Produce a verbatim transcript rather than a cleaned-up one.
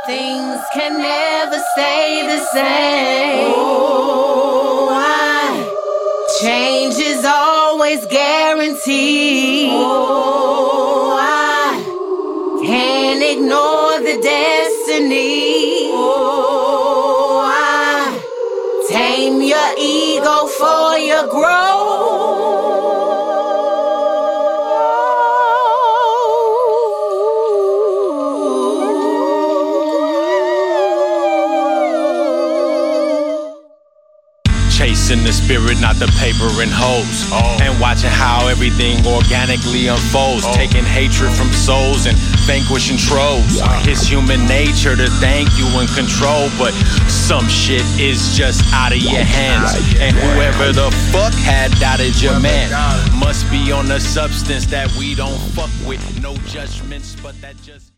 Things can never stay the same. Oh, I, change is always guaranteed. Oh, I can't ignore the destiny. Oh, I tame your ego for your growth. Chasing the spirit, not the paper and hoes. Oh. And watching how everything organically unfolds. Oh. Taking hatred from souls and vanquishing trolls. Uh. It's human nature to think you in control, but some shit is just out of your hands. And whoever the fuck had doubted your man must be on a substance that we don't fuck with. No judgments, but that just